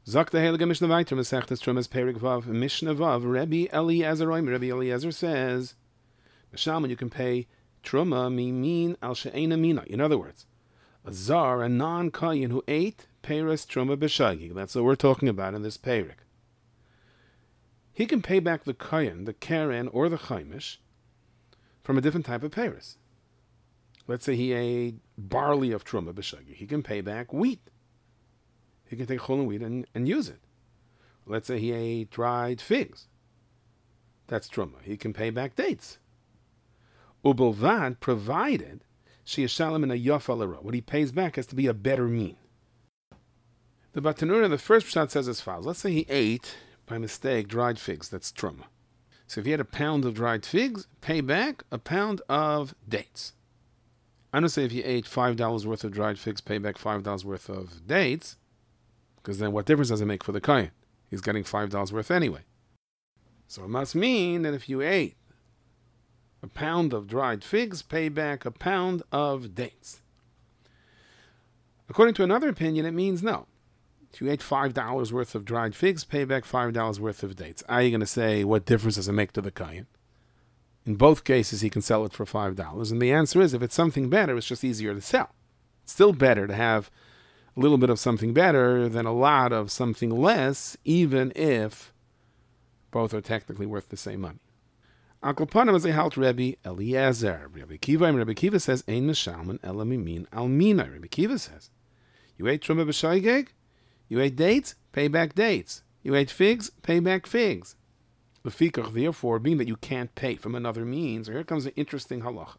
Zok the Heilige Mishnah Vayter Masechtas Trumas Perik Vav Mishnah Vav Rabbi Eliezer Oimer. Rabbi Eliezer says, Mishalman, you can pay Truma Mimin Al She'ena Mina. In other words, a Zar, a non-Kayin who ate Peres Truma B'Shagig. That's what we're talking about in this Perik. He can pay back the Kayin, the Karen, or the Chaimish from a different type of Peres. Let's say he ate barley of Truma B'Shagig. He can pay back wheat. He can take chulin wheat and use it. Let's say he ate dried figs. That's truma. He can pay back dates. Ubulvad, provided she is shalom in a yafalera. What he pays back has to be a better mean. The Batanura in the first pshat says as follows. Let's say he ate, by mistake, dried figs. That's truma. So if he had a pound of dried figs, pay back a pound of dates. I'm going to say if he ate $5 worth of dried figs, pay back $5 worth of dates. Because then what difference does it make for the Kayin? He's getting $5 worth anyway. So it must mean that if you ate a pound of dried figs, pay back a pound of dates. According to another opinion, it means no. If you ate $5 worth of dried figs, pay back $5 worth of dates. Are you going to say, what difference does it make to the Kayin? In both cases, he can sell it for $5. And the answer is, if it's something better, it's just easier to sell. It's still better to have a little bit of something better than a lot of something less, even if both are technically worth the same money. Akalpanim as they halt Rebbe Eliezer. Rebbe Kiva says, Ein Meshalman Ela Mimin Almina. Rebbe Kiva says, you ate Truma B'Shaygeg, you ate dates, pay back dates. You ate figs, pay back figs. Lefikach, therefore, being that you can't pay from another means, here comes an interesting halacha.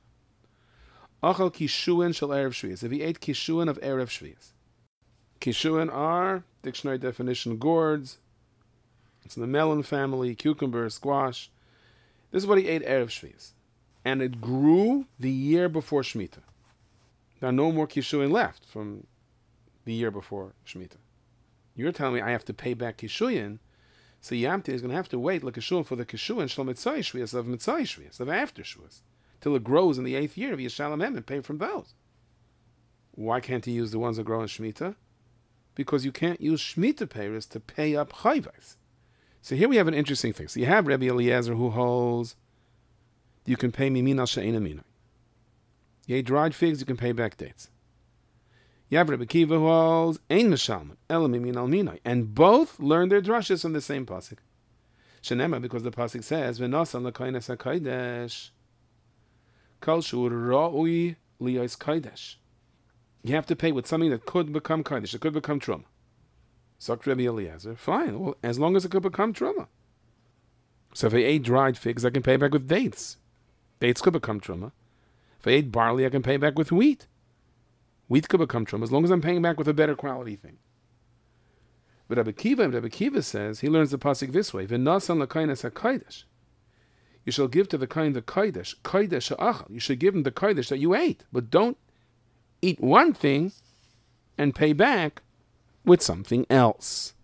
Achal Kishuin shel Erev Shviyas. If he ate Kishuin of Erev Shviyas. Kishuin are, dictionary definition, gourds. It's in the melon family, cucumber, squash. This is what he ate Erev Shviyas. And it grew the year before Shemitah. There are no more Kishuin left from the year before Shemitah. You're telling me I have to pay back Kishuin, so Yamti is going to have to wait like Kishuin for the Kishuin Shal Mitzay Shviyas of Mitzay Shviyas, of after Shviyas, till it grows in the 8th year of Yishalem and pay from those. Why can't he use the ones that grow in Shemitah? Because you can't use Shemitah payers to pay up chayvais. So here we have an interesting thing. So you have Rebbe Eliezer who holds you can pay mimin al she'ena mina. You ate dried figs, you can pay back dates. You have Rebbe Kiva who holds ein meshalman ela mimin al mina, and both learn their drushes from the same pasuk. Shenema, because the pasuk says v'nasan l'koines hakodesh kol shu ra'ui liyos kodesh. You have to pay with something that could become Kaddish, it could become Truma. Sok Rebbe Eliezer, fine, well, as long as it could become Truma. So if I ate dried figs, I can pay back with dates. Dates could become Truma. If I ate barley, I can pay back with wheat. Wheat could become Truma, as long as I'm paying back with a better quality thing. But Rebbe Kiva says, he learns the pasuk this way, V'nasan l'kainas ha-kaidesh. You shall give to the kind the kaidesh, kaidesh ha'achal. You should give him the kaidesh that you ate, but don't eat one thing and pay back with something else.